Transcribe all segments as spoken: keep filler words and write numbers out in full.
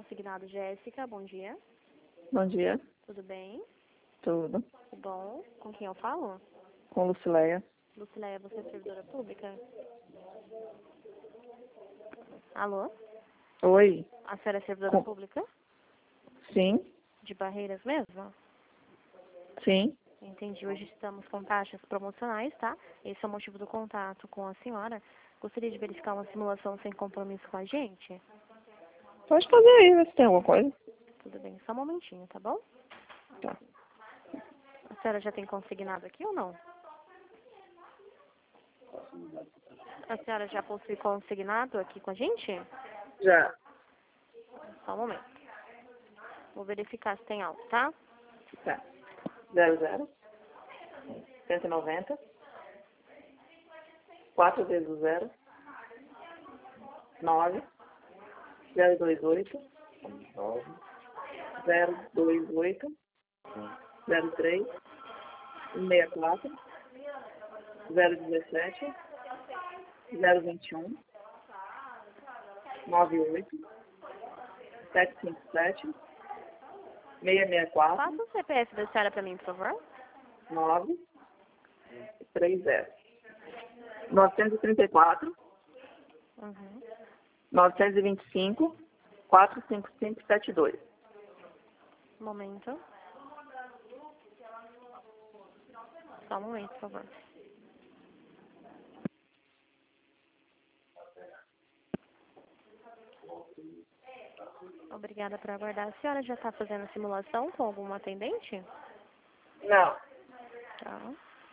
consignado Jéssica, bom dia. Bom dia. Tudo bem? Tudo. Tudo bom? Com quem eu falo? Com Lucileia. Lucileia, você é servidora pública? Alô? Oi. A senhora é servidora Com... pública? Sim. De Barreiras mesmo? Sim. Entendi. Hoje estamos com taxas promocionais, tá? Esse é o motivo do contato com a senhora. Gostaria de verificar uma simulação sem compromisso com a gente? Pode fazer aí, ver se tem alguma coisa. Tudo bem, só um momentinho, tá bom? Tá. A senhora já tem consignado aqui ou não? A senhora já possui consignado aqui com a gente? Já. Só um momento. Vou verificar se tem algo, tá? Tá. Zero, zero. Cento e noventa. Quatro vezes o zero. Nove. Zero, dois, oito. Zero, dois, oito. Zero, três. Meia, quatro. Zero, dezessete. Zero, vinte e um. Nove, oito. Sete, cinco, sete. Meia, meia, quatro. Passa o C P F da senhora pra mim, por favor. Nove. Três, zero. Novecentos e trinta e quatro. Uhum. Novecentos e vinte e cinco. Quatro, cinco, cinco, sete, dois. Um momento. Só um momento, por favor. Obrigada por aguardar. A senhora já está fazendo a simulação com algum atendente? Não. Tá.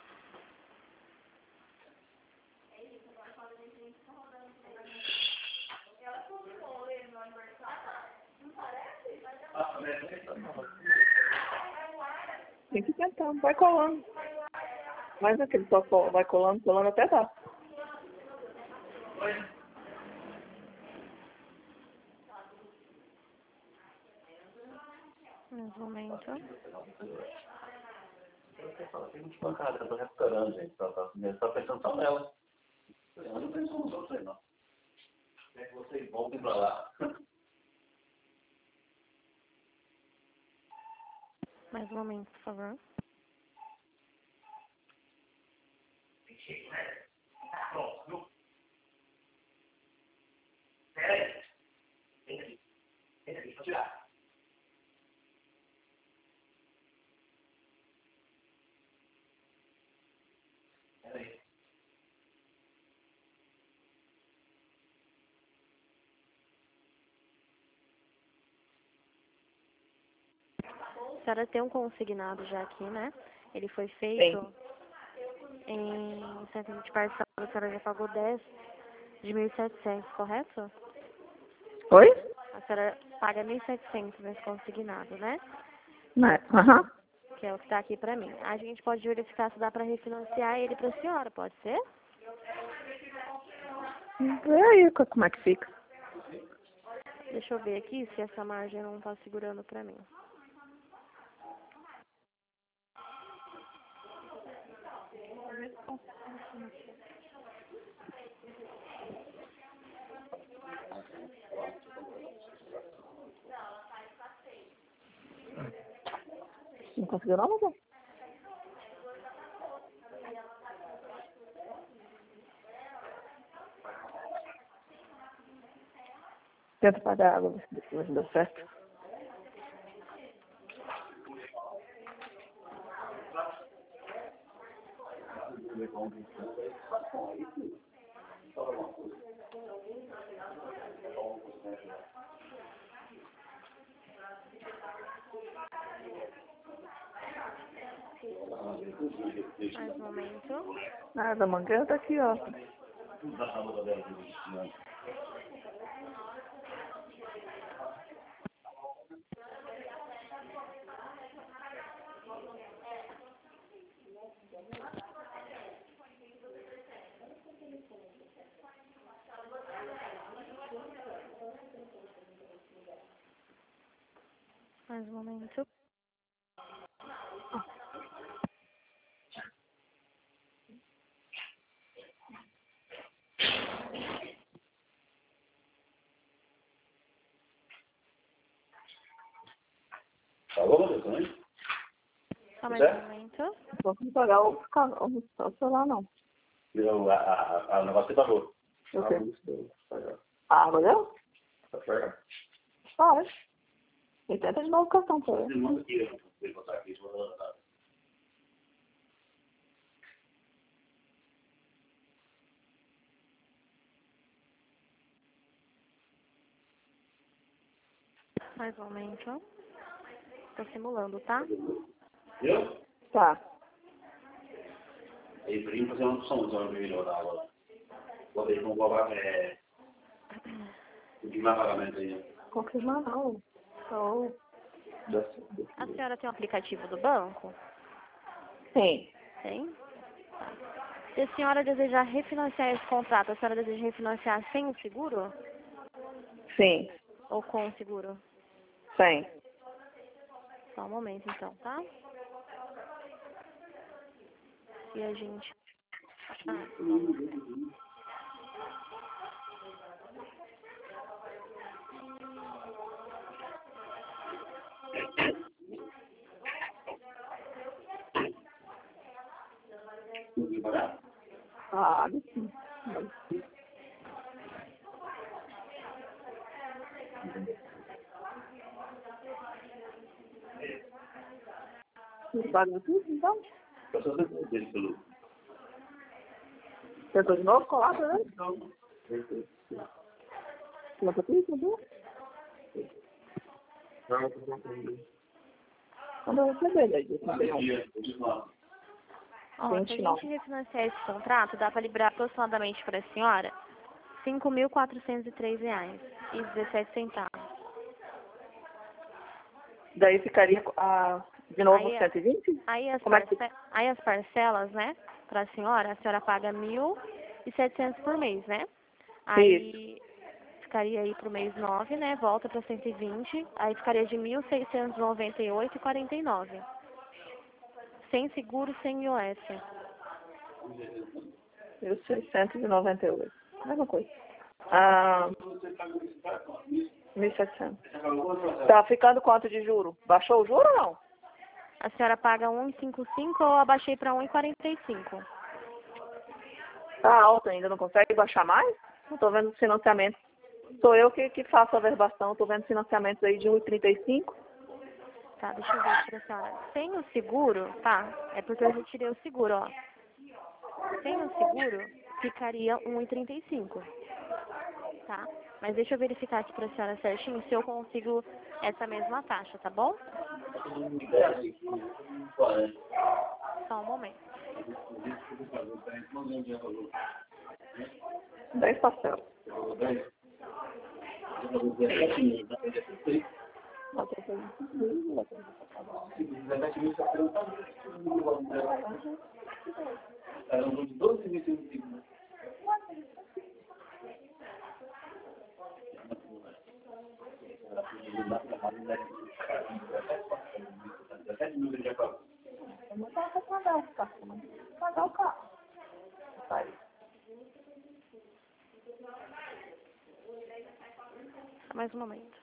Tem que tentar, vai colando. Mas aquele só col- vai colando, colando até dá. Um momento. Tem muito pancada, eu tô recuperando, gente. Tá, tá, tá pensando só nela. Eu não penso nos outros aí, não. É que vocês voltem pra lá. Mais um momento, por favor. A senhora tem um consignado já aqui, né? Ele foi feito em cento e vinte parcelas. A senhora já pagou dez de mil e setecentos, correto? Oi? A senhora paga mil e setecentos nesse consignado, né? Né? Aham. Que é o que está aqui pra mim. A gente pode verificar se dá pra refinanciar ele pra senhora, pode ser? Vê aí co- como é que fica. Deixa eu ver aqui se essa margem não tá segurando pra mim. Não conseguiu não, moção? Tenta pagar a água, ver se ver se deu certo. Mais um momento. Ah, da mangueira tá aqui, ó. Mais um momento. Tá bom, Matheus, também? Só mais um momento. Não vou pagar o, o, o celular, não. Eu, a, a, a, o negócio que pagou. Eu sei. Ah, A água deu? tá certo? Pode. E tenta de novo o cartão pra Você ele. manda aqui, eu vou botar aqui, vou levantar. Mais um momento. Tô simulando, tá? Viu? Tá. Aí, primo, fazer uma opção, então, de melhor da água. Botei com o babá, é... Confirmar pagamento aí. Confirmar não. Só... A senhora tem um aplicativo do banco? Sim. Tem? Se a senhora desejar refinanciar esse contrato, a senhora deseja refinanciar sem o seguro? Sim. Ou com o seguro? Sim. Só um momento, então, tá? E a gente... Ah, só um momento. Ah, sim. Paga tudo, então? Eu só sei que dele pelo... Tentou de novo, colar, né? Não. Não foi isso, não? Quando eu receber, aí, Ó, se a gente refinanciar esse contrato, dá para liberar aproximadamente para a senhora cinco mil quatrocentos e três reais e dezessete centavos. Daí ficaria a, de novo Aí, cento e vinte? aí, as Como é que... parce... aí as parcelas, né, para a senhora, a senhora paga mil e setecentos por mês, né? Aí ficaria aí pro mês nove, né, volta para cento e vinte, aí ficaria de mil seiscentos e noventa e oito reais e quarenta e nove centavos. Sem seguro, sem I O S. mil seiscentos e noventa e oito. Mesma coisa. Ah, mil e setecentos. Tá ficando quanto de juro? Baixou o juro ou não? A senhora paga um vírgula cinquenta e cinco ou abaixei para um vírgula quarenta e cinco? Tá alto ainda, não consegue baixar mais? Não tô vendo financiamento. Sou eu que, que faço a verbação, tô vendo financiamentos aí de um vírgula trinta e cinco. Tá, deixa eu ver aqui pra senhora. Sem o seguro, tá? É porque eu retirei o seguro, ó. Sem o seguro, ficaria um vírgula trinta e cinco. Tá? Mas deixa eu verificar aqui pra senhora certinho se eu consigo essa mesma taxa, tá bom? Só um momento. dez parcelas. Não dá pra pagar o carro, mas pagar o carro. Sai. Só mais um momento.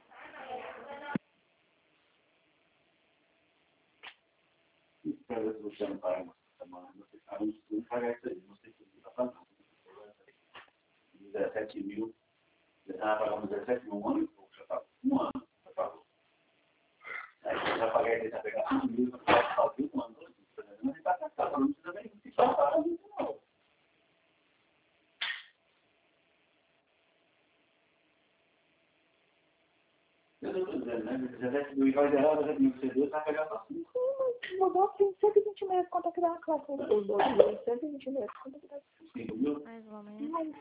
Para ver se você não paga uma semana, você paga não paga isso aí, não sei se você está pagando. dezessete mil, você já pagou dezessete mil, um ano e pouco, já pagou. Um ano, já pagou. Aí você já paga, você já pegar cinco mil, você vai pagar um ano, não está gastado, não precisa nem ficar parado, não. Eu não estou dizendo, né? dezessete mil vai zerar, dezessete mil que você deu, você vai pegar só cinco. Mudou cento e vinte meses, quanto é que dá a classe? Os dois, cento e vinte meses, quanto é que dá? cinco mil? Mais um momento.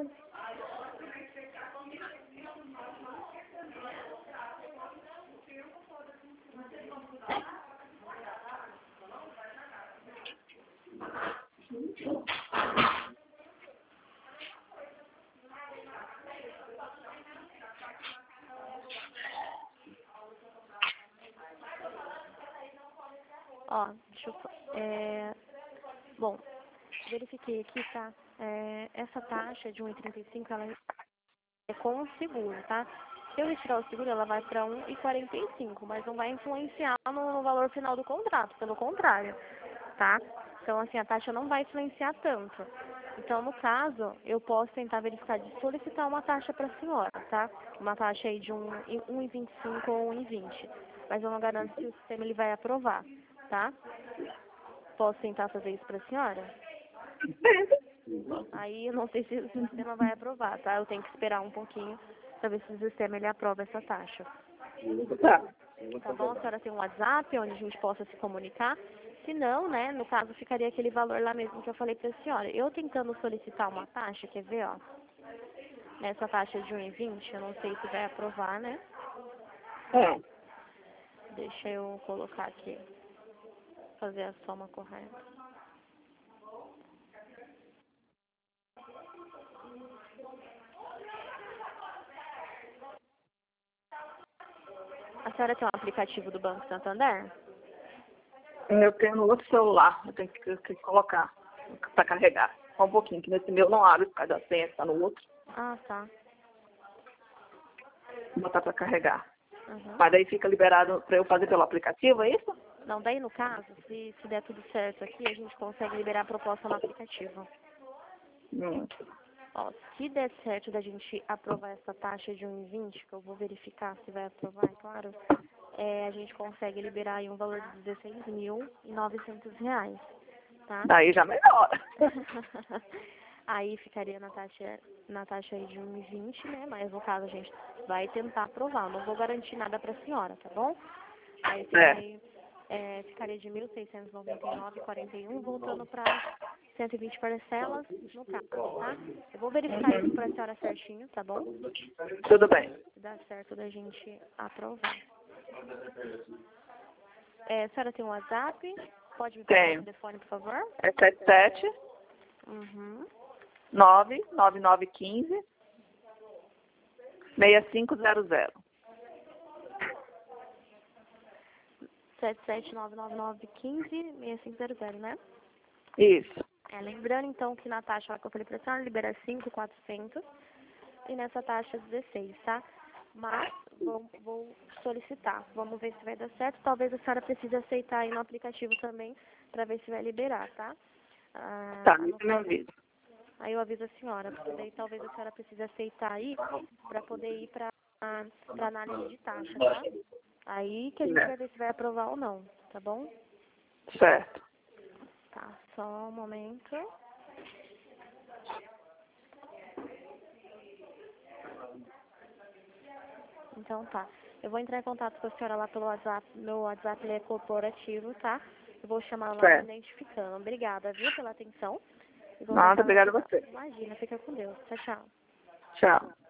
Ó, deixa eu... É, bom, verifiquei aqui, tá? É, essa taxa de um vírgula trinta e cinco, ela é com o seguro, tá? Se eu retirar o seguro, ela vai para um e quarenta e cinco, mas não vai influenciar no, no valor final do contrato, pelo contrário, tá? Então, assim, a taxa não vai influenciar tanto. Então, no caso, eu posso tentar verificar de solicitar uma taxa para a senhora, tá? Uma taxa aí de um, um e vinte e cinco ou um e vinte. Mas eu não garanto se o sistema ele vai aprovar, tá? Posso tentar fazer isso para a senhora? Aí eu não sei se o sistema vai aprovar, tá? Eu tenho que esperar um pouquinho para ver se o sistema ele aprova essa taxa. Tá. Tá bom? A senhora tem um WhatsApp onde a gente possa se comunicar? Se não, né, no caso ficaria aquele valor lá mesmo que eu falei para a senhora. Eu tentando solicitar uma taxa, quer ver, ó? Nessa taxa de um e vinte, eu não sei se vai aprovar, né? É. Deixa eu colocar aqui, fazer a soma correta. A senhora tem um aplicativo do Banco Santander? Eu tenho no outro celular, eu tenho que, que colocar para carregar. Só um pouquinho, que nesse meu não abre por causa da senha, está no outro. Ah, tá. Vou botar para carregar. Uhum. Mas daí fica liberado para eu fazer pelo aplicativo, é isso? Não, daí no caso, se, se der tudo certo aqui, a gente consegue liberar a proposta no aplicativo. Hum. Ó, se der certo da gente aprovar essa taxa de um e vinte, que eu vou verificar se vai aprovar, é claro, é, a gente consegue liberar aí um valor de dezesseis mil e novecentos reais, tá? Daí já melhora. Aí ficaria na taxa, na taxa aí de um e vinte, né? Mas no caso a gente vai tentar aprovar. Não vou garantir nada pra senhora, tá bom? Aí ficaria, é. É, ficaria de mil seiscentos e noventa e nove reais e quarenta e um, voltando para cento e vinte parcelas no caso, tá? Eu vou verificar isso pra senhora certinho, tá bom? Tudo bem. Se dá certo da gente aprovar. É, a senhora tem um WhatsApp? Pode me passar o telefone, por favor? É sete sete Uhum. nove nove nove um cinco seis cinco zero zero. sete sete nove nove nove um cinco seis cinco zero zero, né? Isso. É, lembrando então que na taxa lá que eu falei pra senhora, libera cinco mil e quatrocentos e nessa taxa dezesseis, tá? Mas vou, vou solicitar, vamos ver se vai dar certo. Talvez a senhora precise aceitar aí no aplicativo também, pra ver se vai liberar, tá? Ah, Tá, não- isso me avisa. Aí eu aviso a senhora, porque daí talvez a senhora precise aceitar aí pra poder ir pra, pra análise de taxa, tá? Aí que a gente É. vai ver se vai aprovar ou não, tá bom? Certo. Tá, só um momento. Então tá. Eu vou entrar em contato com a senhora lá pelo WhatsApp. Meu WhatsApp ele é corporativo, tá? Eu vou chamar lá Certo. me identificando. Obrigada, viu, pela atenção. E vou Nada, voltar no obrigada a final. você. Imagina, fica com Deus. Tchau, tchau. Tchau.